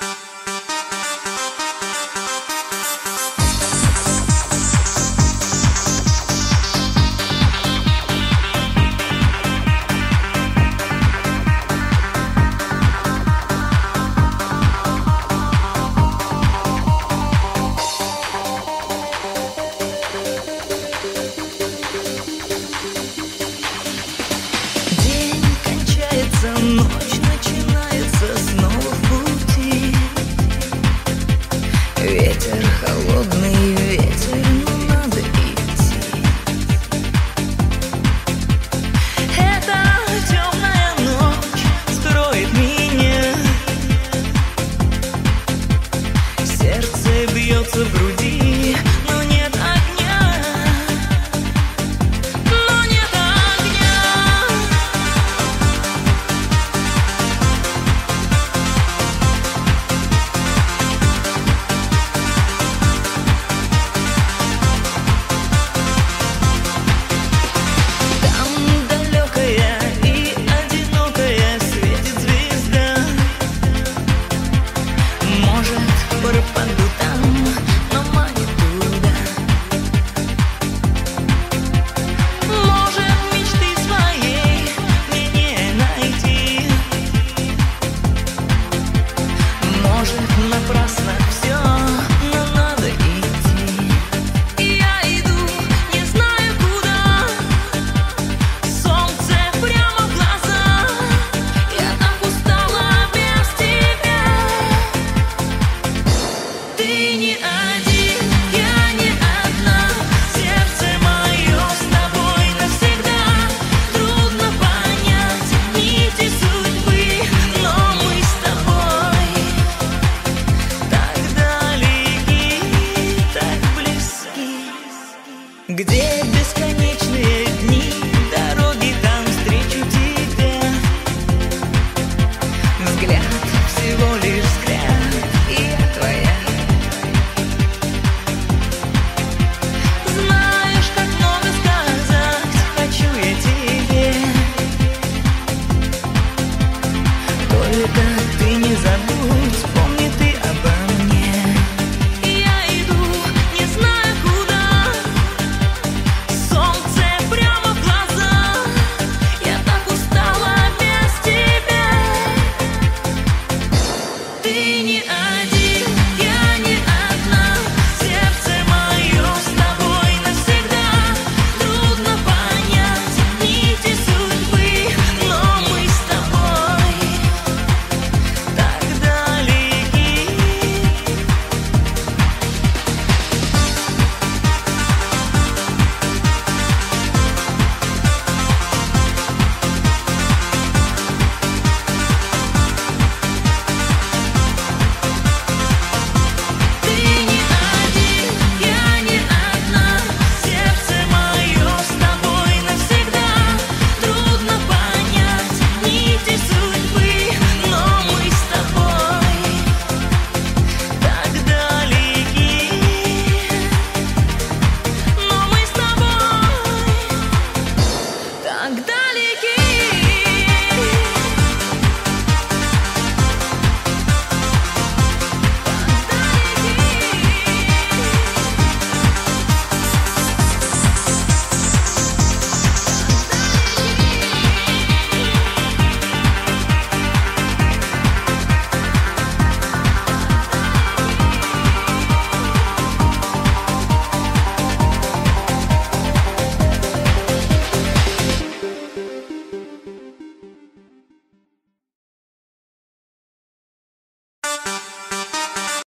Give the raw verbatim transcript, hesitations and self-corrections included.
Ночь начинается снова в пути. Ветер холодный, ветер, но надо идти. Эта темная ночь скроет меня. Сердце бьется в груди, но нет огня. Но нет огня. Пропаду там, но манит туда. Может, мечты своей мне не найти. Может, напрасно все, но надо идти. И я иду, не знаю куда. Солнце прямо в глаза. Я так устала без тебя. Ты не один, я не одна. Сердце мое с тобой навсегда. Трудно понять нити судьбы, но мы с тобой так далеки, так близки. Где бесконечные дни, дороги, там встречу тебя. Взгляд всего лишь взгляд, и я твоя. Знаешь, как много сказать хочу я тебе. Только ты не забудь, помни ты обо мне. И я иду, не знаю куда. Солнце прямо в глаза. Я так устала без тебя. Ты не один.